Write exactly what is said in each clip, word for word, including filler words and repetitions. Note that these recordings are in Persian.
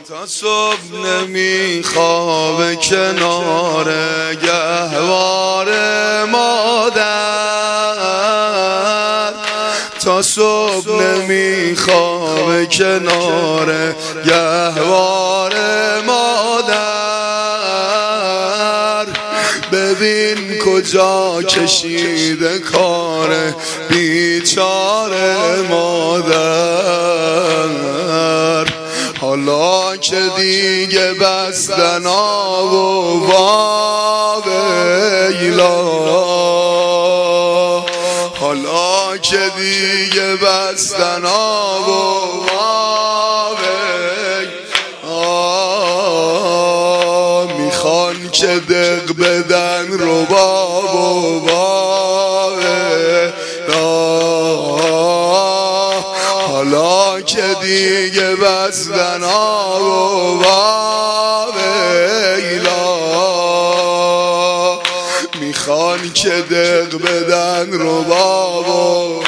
تا صبح نمیخوابه کنار گهوار مادر، تا صبح نمیخوابه کنار گهوار مادر. ببین کجا کشیده کار بیچاره مادر، حالا که دیگه بستن آب و واویلا، حالا که دیگه بستن آب و واویلا، میخوان که دق بدن رباب و واویلا، حالا که دیگه بستن آب و واویلا، میخوان که دق بدن رباب و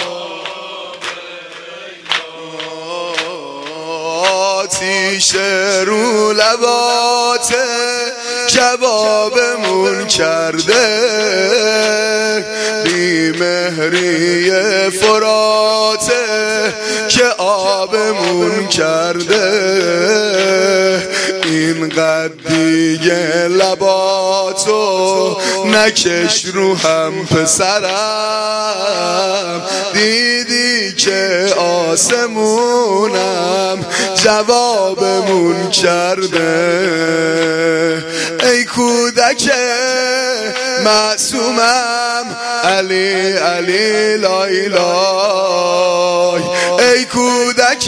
آتیش رو لباته کبابمون کرده، بیمهری فراته که آبمون کرده. اینقدر دیگه لباتو نکش رو هم پسرم، دیدی که آسمونم جوابمون کرده. ای کودک معصومم علی علی لای لای، ای کودک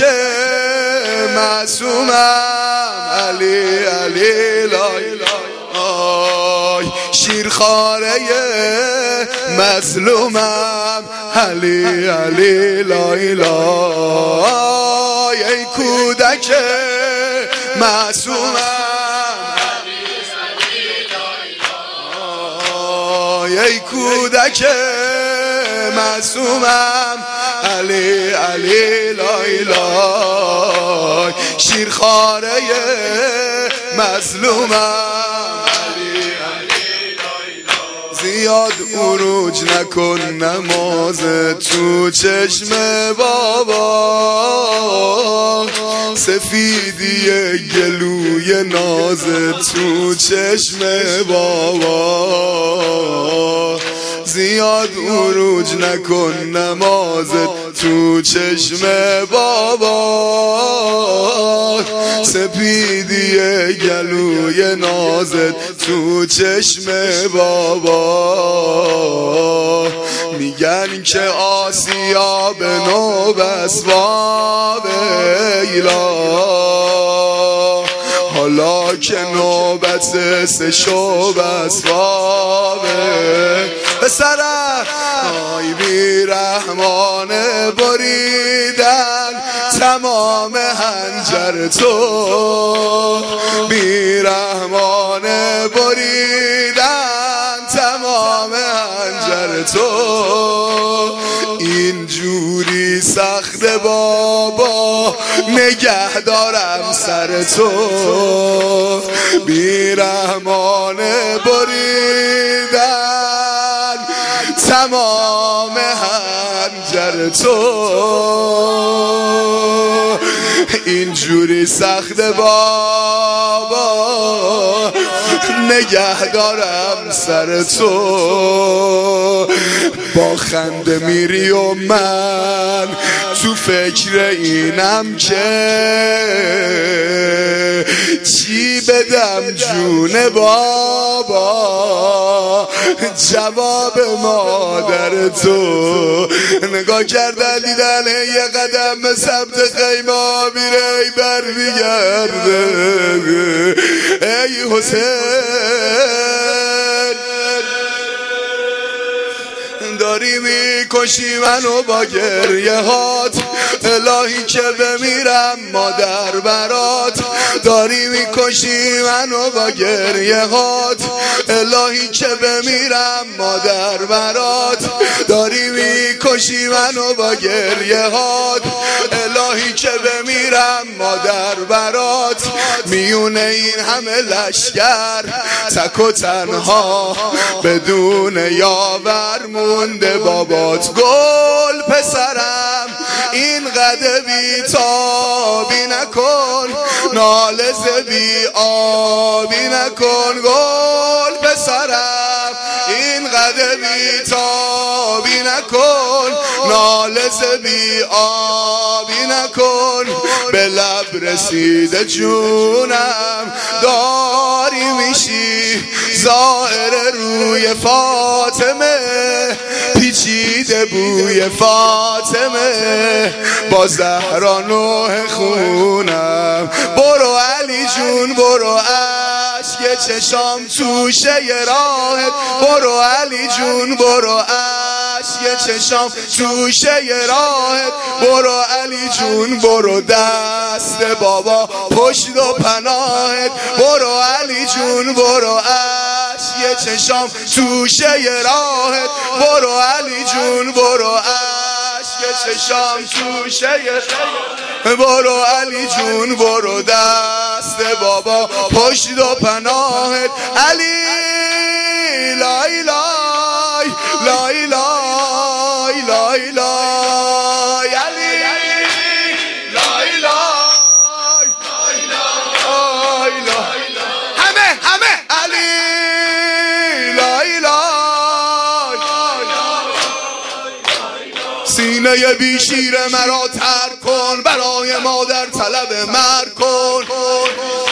معصومم علی علی لای لای، شیرخواره مظلومم علی علی لای لای، ای کودک معصومم ای کودک معصومم علی علی لای لای، شیرخواره مظلومم علی علی لای لای. زیاد عروج نکن نماز تو چشم بابا، سفیدی گلوی ناز تو چشم بابا. زیاد عروج نکن نمازت تو چشم بابا، سپیدی گلوی نازت تو چشم بابا. میگن که آسیا به نوبس واویلا، حالا که نوبت سه شوبس واویلا. پسرم آی بی رحمان بریدن تمام هنجر تو، بی رحمان بریدن تمام هنجر تو. اینجوری سخت بابا نگه دارم سر تو، بی رحمان بریدن تمام هنجر تو. اینجوری سخت بابا نگه دارم سر تو. با خنده میری و من تو فکر اینم که چی بدم جون بابا، جواب مادر تو. نگاه کردن دیدن یه قدم به سمت خیمه میره ای بر میگرده. ای حسین داری میکشی منو با گریه هات، الهی که بمیرم مادر برات، داری میکشی منو با گریه هات. الهی که بمیرم مادر برات، داری میکشی منو با گریه هات. الهی که بمیرم مادر برات، میونه این همه لشکر تک و تنها بدون یاور مونده بابات. گل پسرم اینقدر بی‌تابی نکن، ناله ز بی آبی نکن. گل پسرم اینقدر بی‌تابی نکن، ناله ز بی آبی نکن. به لب رسیده جونم داری میشی ظاهر روی فاطمه، پیچیده بوی فاطمه با زهرا نوح خونم. برو علی جون برو اشک چشام توشه راهت، برو علی جون برو اشک چشام توشه راهت. برو علی جون برو دست بابا پشت و پناهت، برو علی جون برو اشک چشام توشه راهت. برو علی جون برو اشک چشام توشه راهت. برو علی جون برو دست بابا پشت و پناهت. علی لای لای لای لای لای لای علی لای لای لای لای همه همه علی لای لای. سینه بی شیر مرا تر کن، برای مادر طلب مرگ کن.